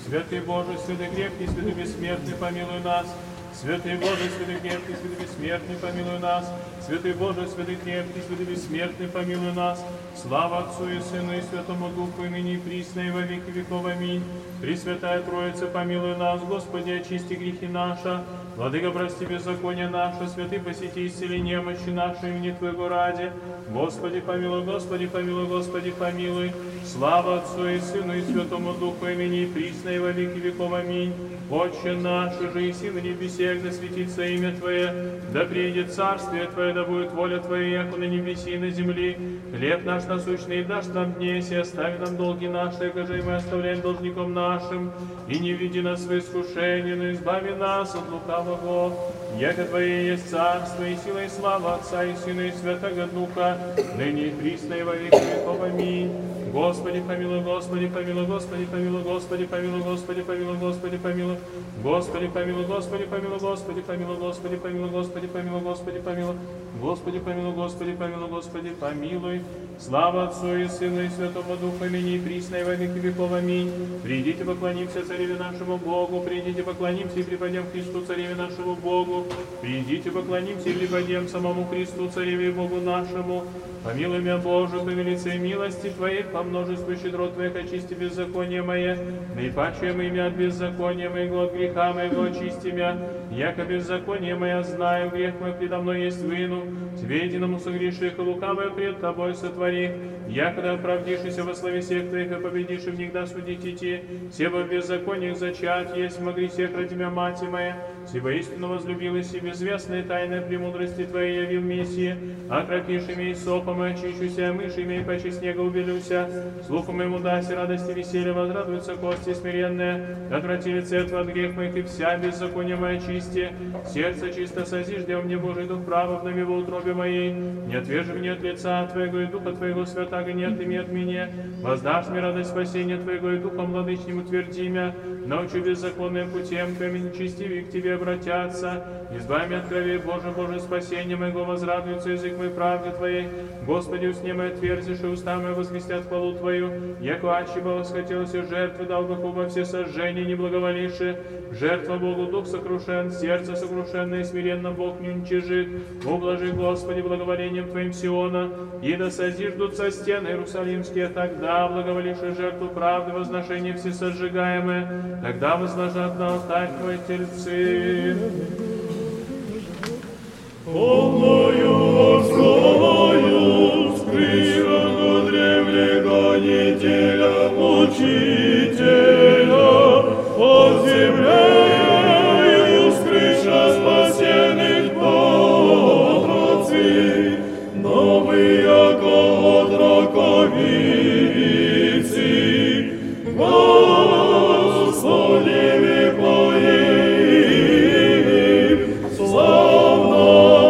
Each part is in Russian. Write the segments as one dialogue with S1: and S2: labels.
S1: Святый Боже, святый крепкий, святый бессмертный, помилуй нас. Святый Боже, святый крепкий, святый бессмертный, помилуй нас. Святый Боже, святый крепкий, святый бессмертный, помилуй нас. Слава Отцу и Сыну и Святому Духу, и ныне и присно, и во веки веков. Аминь. Пресвятая Троица, помилуй нас. Господи, очисти грехи наши. Владыка, прости беззаконие наше. Святый, посети, исцели немощи наши, имени Твоего ради. Господи, помилуй, Господи, помилуй, Господи, помилуй. Слава Отцу и Сыну и Святому Духу, и ныне и присно, и во веки веков. Аминь. Отче наш, же и си на небесе, да светится имя Твое, да приидет царствие Твое, да будет воля Твоя, яко на небеси и на земли. Хлеб наш насущный дашь нам днесь, и остави нам долги наши, как и мы оставляем должником нашим. И не веди нас в искушение, но избави нас от лукавого. Яко Твое есть царство, и сила, и слава Отца, и Сына, и Святого Духа, ныне и присно, и во веки веков. Аминь. Господи, помилуй, Господи, помилуй, Господи, помилуй, Господи, помилуй, Господи, помилуй, Господи, помилуй. Господи, помилуй, Господи, помилуй, Господи, помилуй, Господи, помилуй, Господи, помилуй, Господи, помилуй. Господи, помилуй, Господи, помилуй, Господи, помилуй. Слава Отцу и Сыну и Святому Духу, ныне и присно, и во веки веков. Аминь. Придите, поклонимся Цареве нашему Богу, придите, поклонимся и преподем Христу, Цареве нашему Богу. Придите, поклонимся и преподем самому Христу, Цареве и Богу нашему. Помилуй меня, Боже, по велице милости Твоей, по множеству щедрот Твоих очисти беззаконие мое, наипаче имя от беззакония моего, от греха моего очисти меня, яко беззаконие мое знаю, грех мой предо мной есть выну, Тебе единому согреших и лукавое пред Тобой сотвори, якогда оправдишься во славе всех Твоих и победишь, и в них да судить идти, себо в беззакониях зачат, есть во грехах ради меня, мать моя, себо истинно возлюбилась и безвестная тайная премудрости Твоей явил Мессия, окропишь имя и сопом, и очищуся, мышь имя и почти снега убелюся, слуху моему даси радости веселья, возрадуются кости смиренные, отврати лице от грех моих и вся беззаконие моя чисти, сердце чисто созиждя мне Божий Дух право в во утробе моей, не отвержи мне от лица Твоего и Духа Твоего святаго не отыми от меня, воздашь мне радость спасения Твоего и Духом владычним утверди меня, научу беззаконным путем Твоим, и нечестивые к Тебе обратятся, избави меня от крови Боже, Боже, спасение моего, возрадуется язык мой правде Твоей, Господи, усне мой отверзишь, и уста мои возвестят хвалу Твою, яко аще бы восхотелось жертвы, дал бы во все сожжения не благоволивши, жертва Богу Дух сокрушен, сердце сокрушенное и смиренно Бог не уничижит, ублажи, Господи, благоволением Твоим Сиона, и да созиждутся стены Иерусалимские, тогда благоволивши жертву правды, возношение всесожигаемое, тогда возложат на алтарь Твой тельцы.
S2: Полною морскою скрижану древле гонителя, мучителя, под землею скрыша спасенных потроци, новый яко отроковицы, Господи, век моим, славно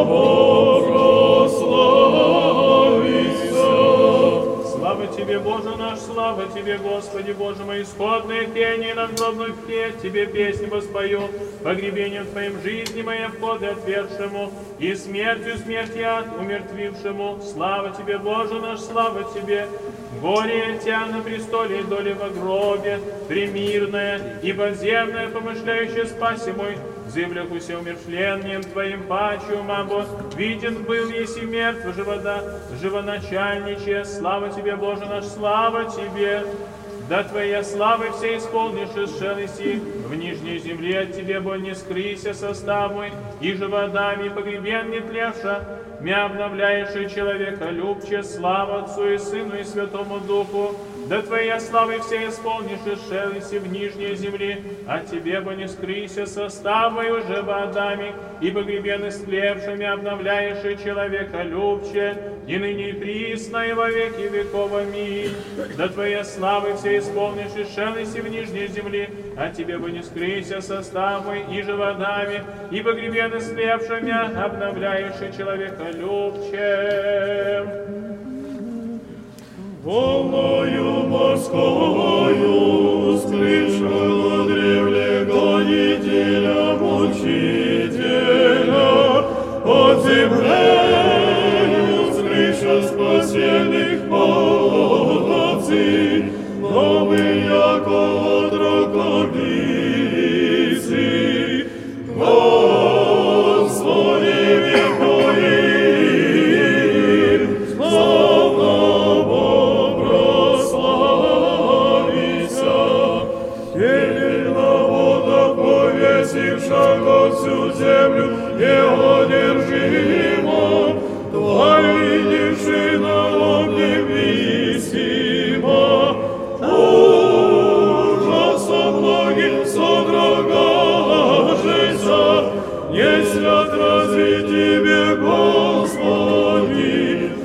S2: прославися.
S1: Слава Тебе, Боже наш, слава Тебе, Господи, Боже мой, исходное пение надгробную петь Тебе песни воспою, погребением Твоим жизни моей входы отвергшему, и смертью смерть ад умертвившему. Слава Тебе, Боже наш, слава Тебе. Горе Тя на престоле, доли во гробе, премирное и подземное, помышляющее спаси мой, зывляхуся умершлением Твоим пачу, мабо, виден был, еси мертв, живоначальниче. Слава Тебе, Боже наш, слава Тебе. Да Твоя славы все исполнишь и сшелеси, в нижней земле от Тебе, боль не скрыся состав мой, и же водами погребен не тлевша, мя обновляешь и человека любче, слава Отцу и Сыну и Святому Духу. Да Твоя славы все исполнишь и сшелеси в нижней земле, от Тебе, бо не скрыся состав мой уже водами, и погребен истлевшими обновляешь и человека любче, и ныне и присно, и во веки веков. Аминь. Да Твоя славы все исполнишь и шелеси в нижней земле, от Тебе бы не скрыся состав мой, и же водами, и погребен истлевшими обновляешь и человека любче.
S2: Волною морскою скрижану древле гонителя, мучителя, под землею скрыша спасенных потоци, новый яко отроков посетившего всю землю неодержимо, Тварь, видевший налог невесимо, ужасом многим содрогашися, не свят разве Тебе, Господи,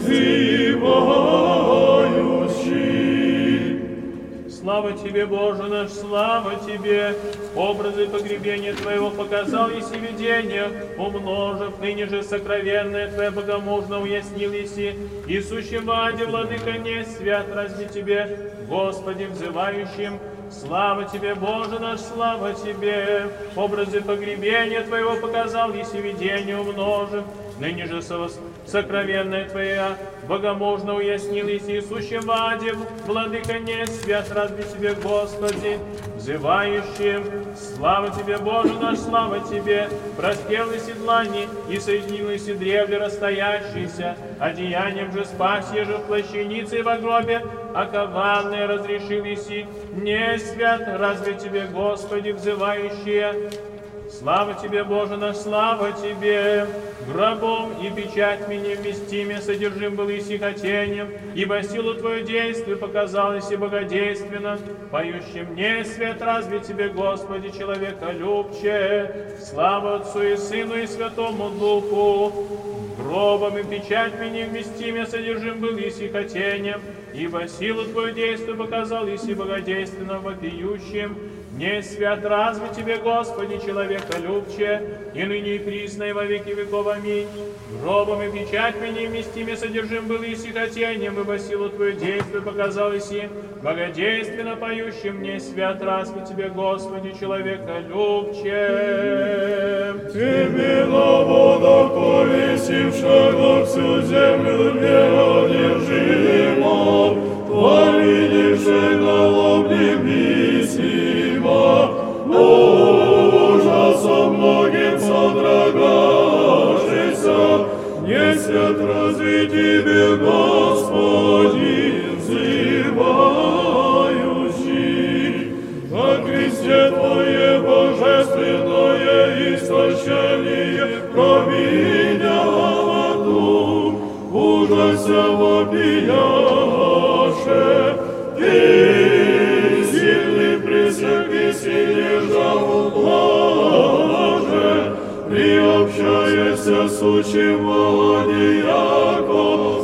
S2: взывающий.
S1: Слава Тебе, Боже наш, слава Тебе! Образы погребения Твоего показал еси видение, умножив, ныне же сокровенное Твое богомужно уяснил еси, и сущеваде, Владыка, не свят разве Тебе, Господи, взывающим. Слава Тебе, Боже наш, слава Тебе! Образы погребения Твоего показал еси видение, умножив, ныне же сокровенное Твое богомужно уяснил еси, сущеваде, Владыка, не свят разве Тебе, Господи, взывающим. Слава Тебе, Боже наш, слава Тебе! Проспел еси длани, и соединил еси древле расстоящийся, одеянием же спасье же в плащанице и во гробе, окованное разрешил еси, не свят разве Тебе, Господи, взывающие. Слава Тебе, Боже наш, слава Тебе! Гробом и печатьми невместиме содержим был еси хотением, ибо силу Твою действие показалось и богодейственно, поющим не свет разве Тебе, Господи, человеколюбче. Слава Отцу и Сыну и Святому Духу! Гробом и печатьми невместиме содержим был еси хотением, ибо силу Твою действие показал еси богодейственно вопиющим. Не свят разве Тебе, Господи, человеколюбче, и ныне и присно и во веки веков. Аминь. Гробом и печатьми невместиме содержим был еси хотением, ибо силу Твою действие показал еси богодейственно поющим. Не свят разве Тебе, Господи, человеколюбче.
S2: Тебе на водах повесившего всю землю неодержимо, Тварь, видевший налог невесимо, ужасом многим содрогашися, не свят разве Тебе, Господи, взывающий. На кресте Твое божественное истощение провидя Авату, ужася вопияше, Ты сильный присяги силе жаву блаже, приобщаешься сущим владеяко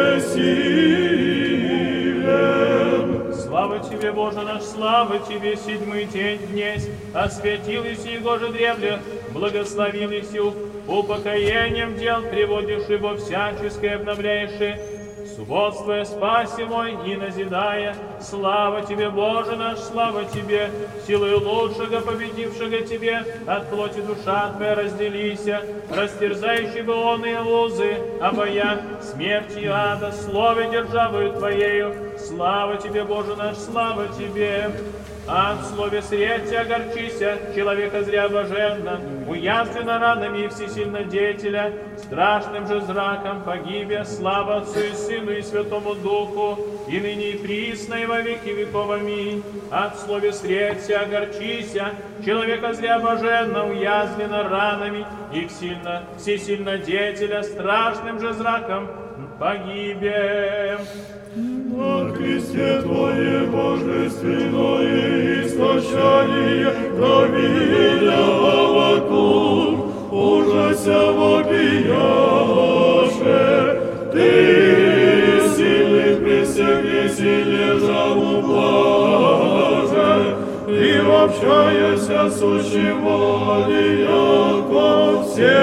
S2: всесилен.
S1: Слава Тебе, Боже наш, слава Тебе, седьмой день днесь, осветил еси его же древле, благословил еси упокоением дел, приводишь его всяческое, обновляешь, сводствуя спаси мой и назидая. Слава Тебе, Боже наш, слава Тебе, силою лучшего, победившего Тебе, от плоти душа Твоя разделися, растерзающий бы он и узы, обоя смерти и ада, слове державою Твоею. Слава Тебе, Боже наш, слава Тебе! От слове средься огорчися, человека зря блаженно, уязвлено ранами и всесильно деятеля, страшным же зраком погибя, слава Отцу и Сыну и Святому Духу, и ныне и присно и во веки веков. Аминь. От слове средься огорчися, человека зря блаженно, уязвлено ранами и всесильно деятеля, страшным же зраком погибе.
S2: На кресте Твое божественное истощение провидя Авакум, ужася вопияше, Ты сильный присяги силе жаву блаже, приобщаешься сущим владеяко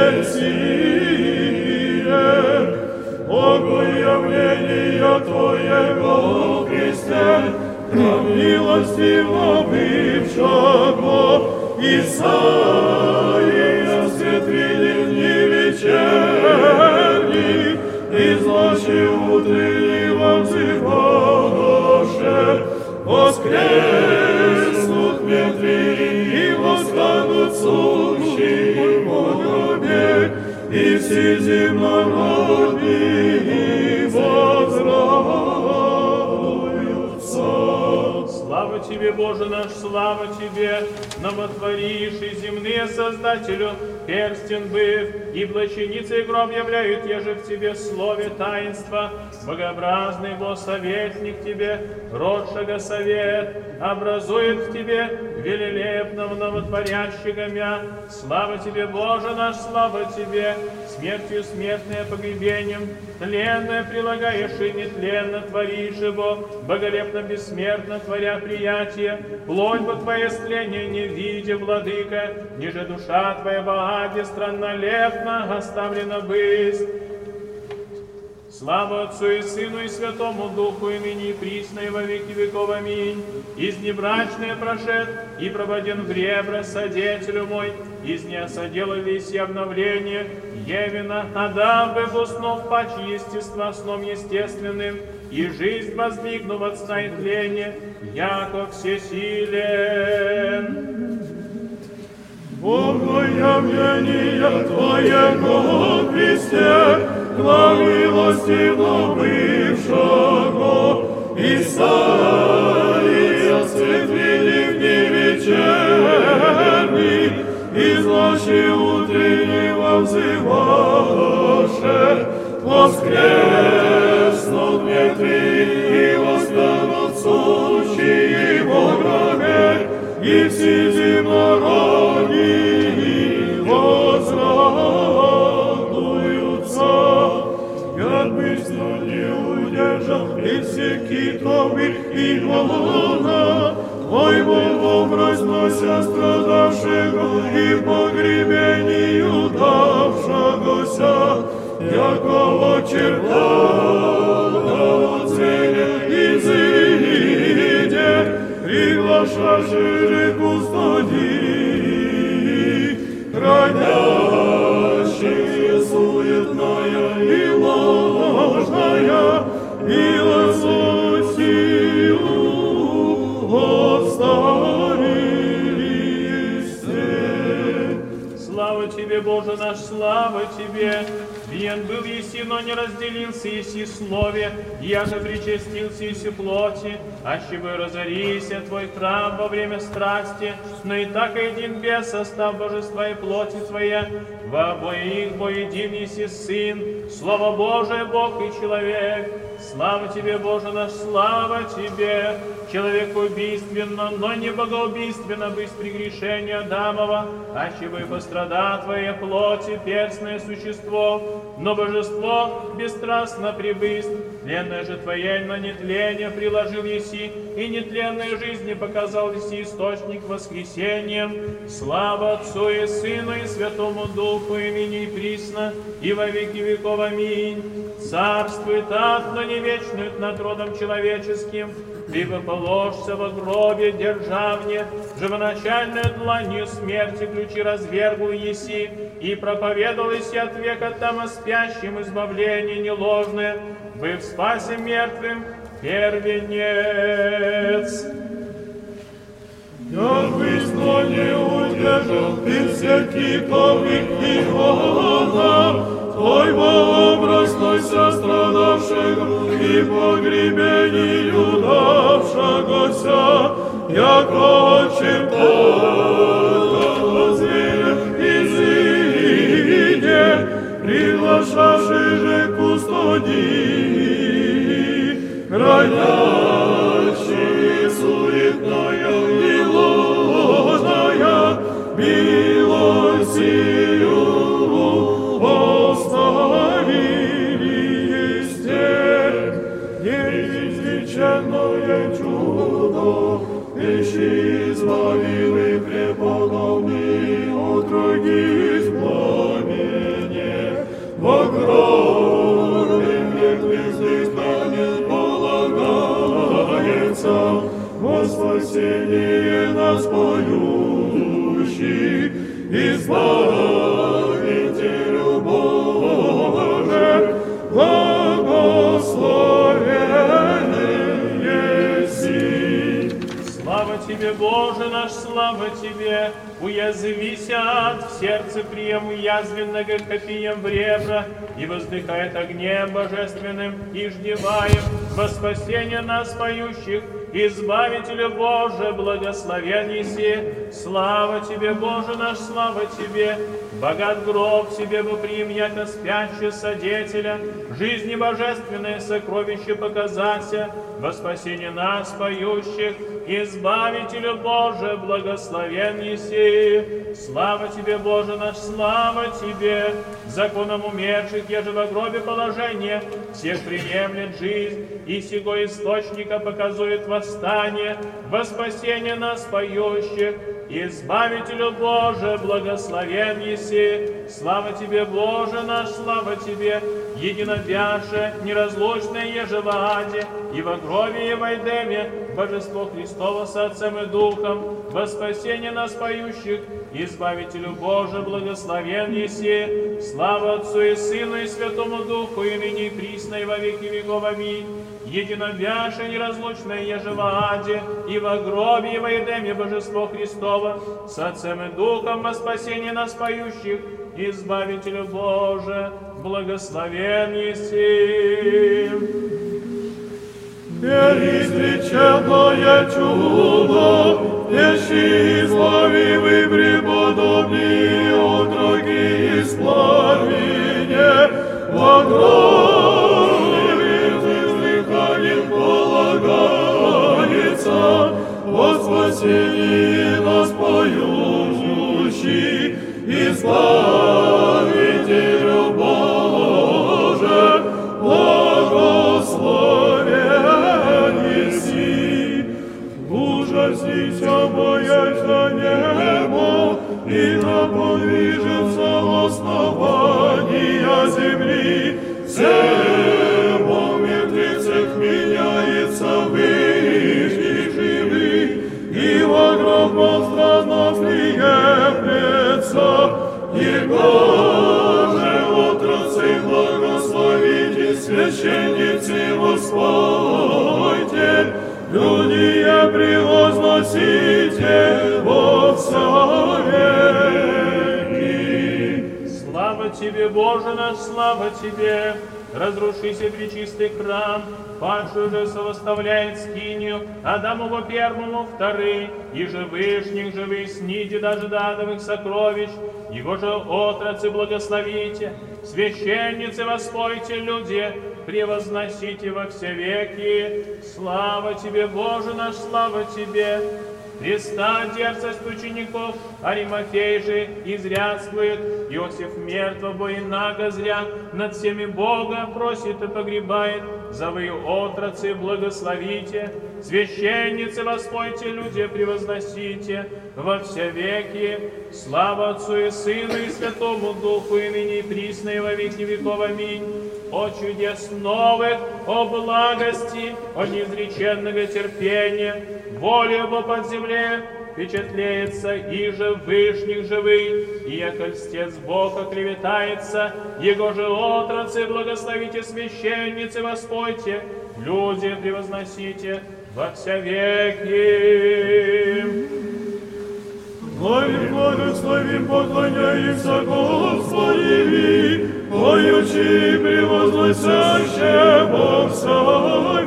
S2: всесилен. Богу явления Твоего Христе, храм милостиво бывшего, Исаия свет видел дни вечерних, излачи утреннего взываше, воскреснут мертвые и восстанут сущие Богобег, и все земнородные возрадуются.
S1: Слава Тебе, Боже наш, слава Тебе, новотворивший земные Создателю, перстен быв, и плащаница и гроб являют еже в Тебе слове таинства, богообразный Бог советник Тебе, родшего совет, образует в Тебе велелепного новотворящего мя. Слава Тебе, Боже наш, слава Тебе, смертью смертное погребением, тленное прилагаешь и нетленно творишь его, боголепно бессмертно творя приятие, плоть бы Твоя стление не видя, владыка, ниже душа Твоя в аде страннолепно оставлена бысть. Слава Отцу и Сыну и Святому Духу, и ныне и присно, и во веки веков. Аминь. Из небрачное прошед, и проводен в ребра Содетелю мой, из неосоделались и обновление, Евина, отдам бы уснув паче естества сном естественным, и жизнь воздвигну от сна и тления, яко всесилен.
S2: Богоявление Твоего, Христе, на милостивно бывшего, и цари осветлили в дни вечерний, и злачи утреннего взываше, воскреснут мертвые, и восстанут сущие во гробе, и все земнороги возрадуются. Как бы снова не удержал и все китовых и волна, Твоего вознося страдавшего и погребению давшегося, якого черта целя изыде, приглашаши реку стади, родящие суетная и ложная, и лососию оставились.
S1: Слава Тебе, Боже наш, слава Тебе! Вен был еси, но не разделился еси слове, я же причастился еси плоти, аще бы разорися Твой храм во время страсти, но и так един без состав божества и плоти Твоя, во обоих боедин еси Сын, Слово Божие, Бог и человек. Слава Тебе, Боже наш, слава Тебе! Человек убийственно, но не богоубийственно быть прегрешения Адамова, аще бы пострада Твоя плоти, перстное существо, но божество бесстрастно прибыст. Тленное же Твое на нетление приложил еси, и нетленной жизни показал еси источник воскресением. Слава Отцу и Сыну и Святому Духу, и ныне и присно, и во веки веков. Аминь. Царствует ад, но не вечнует над родом человеческим. Ты положься во гробе державне, живоначальную дланью смерти ключи развергл еси, и проповедал еси от века там спящим избавление неложное, быв спасе мертвым первенец.
S2: Я быстро не удержал ты всякий повик и волна, Твоего образнося страдавшего и погребению давшегося, яко черта зверя изыде, приглашавший же кустодии, родящие суетная и ложная, милостью оставили есте, неизреченное чудо, ищи избавил и преподобный от других пламени, во гробе мертвых станет полагается, во спасение нас поющий, избавителю Боже, благословенный еси.
S1: Слава Тебе, Боже наш, слава Тебе! Уязвися ад, в сердце приему язвенного копием в ребра, и воздыхает огнем божественным, и ждеваем во спасение нас поющих, Избавителю Боже, благословен еси. Слава Тебе, Боже наш, слава Тебе. Богат гроб себе бы приим, яко спящий содетеля, жизни божественное сокровище показася, во спасение нас, поющих. Избавителю Боже, благословен еси. Слава Тебе, Боже наш, слава Тебе. Законом умерших, еже во гробе положение, всех приемлет жизнь, и сего источника показует восстание, во спасение нас, поющих. Избавителю Боже, благословен еси. Слава Тебе, Боже наш, слава Тебе. Единовяше, неразлучное еже в аде, и во гробе, и во Эдеме, Божество Христово с Отцем и Духом, во спасение нас, поющих. Избавителю Боже, благословен еси. Слава Отцу и Сыну и Святому Духу, и ныне и присно, и во веки веков. Аминь. Единовяше, неразлучное еже в аде, и во гробе, и во Эдеме, Божество Христово с Отцем и Духом, во спасение нас, поющих. Избавителю Боже, благословен еси.
S2: Неизреченное чудо, ещи избавивый преподобный отроки из пламени, во гробе воздыханием полагается, во спасении нас поющий. Избавителю Боже, благословен еси. Ужасися, боясь на небо, и да подвижется основания земли. Сербом мертвецах меняется выжги живых, и во гроб странно приемлется. Его же отрацы благословите, священницы воспойте, люди превозносите во вся веки.
S1: Слава Тебе, Боже наш, слава Тебе. Разрушися пречистый храм, падшую же совоставляет скинию, Адамову первому вторый, и же вышних живых сниди даже до адовых сокровищ, его же отрацы благословите, священницы воспойте люди, превозносите во все веки. Слава Тебе, Боже наш, слава Тебе. Христа дерзость учеников, Аримафей же изрядствует, Иосиф мертвого и наго зря, над всеми Бога просит и погребает, за вы отрацы благословите, священницы воспойте, люди превозносите во все веки. Слава Отцу и Сыну и Святому Духу, и ныне и присно, и во веки веков. Аминь. О чудес новых, о благости, о неизреченного терпения, воле Бо под земле впечатлеется, и же вышних живых, и яко льстец Бог оклеветается, его же отрацы благословите, священницы воспойте, люди превозносите во все веки.
S2: Славим, благословим, поклоняемся Господи, поючи, превозносяще во вся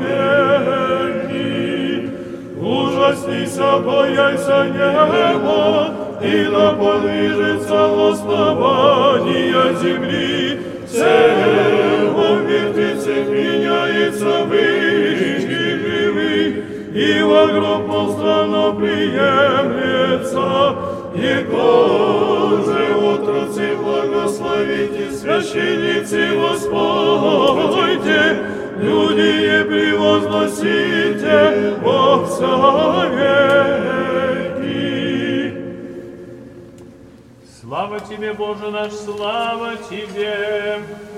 S2: веки. Ужаснися, бояйся неба, и да подвижется основания земли. Всем мертвецах меняется выжги живых, и во гроб полстранно приемлется. Его же отрацы благословите, священницы воспойте, люди превозносите во вся веки.
S1: Слава Тебе, Боже наш, слава Тебе.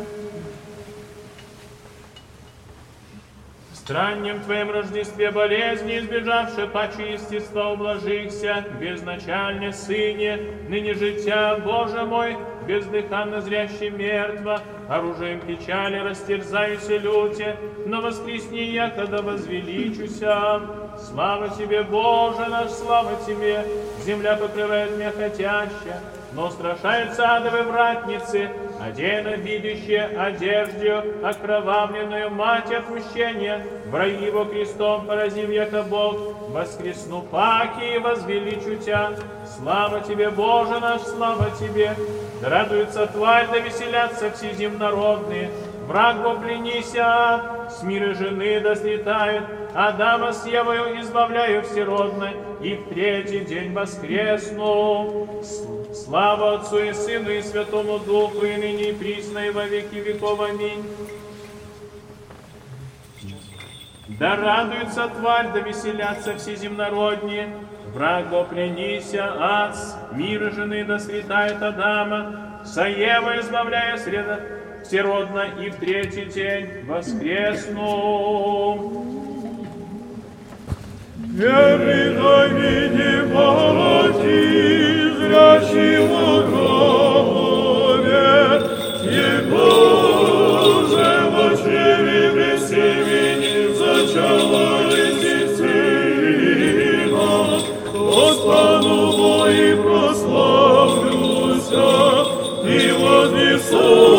S1: В страннем Твоем Рождестве болезни, избежавши паче естества, ублажихся, безначальне Сыне, ныне життя, Боже мой, бездыханно зрящий мертво, оружием печали растерзаюся люте, но воскресни якогда возвеличуся. Слава Тебе, Боже наш, слава Тебе, земля покрывает мягкотяще, но страшаются адовы вратницы, одеяна видящие одежду, окровавленную мать отмщения, враги его крестом поразив, яко Бог, воскресну паки и возвеличу тя. Слава тебе, Боже наш, слава тебе! Да радуется тварь, да веселятся все земнородные. Враг попленися, с мира жены да слетают, Адама с Евою избавляю всеродно, и в третий день воскресну. Слава Отцу и Сыну и Святому Духу, и ныне и присно, и во веки веков. Аминь. Да радуется тварь, да веселятся все земнородние. Враг попленися, ад, с мира жены да слетает Адама, со Евой избавляя всеродно, и в третий день воскресну.
S2: Веры да видим плоти, зрячего гробе, Его же во чреве пресемени зачала лети сына, Господу Богу прославлюся и вознесу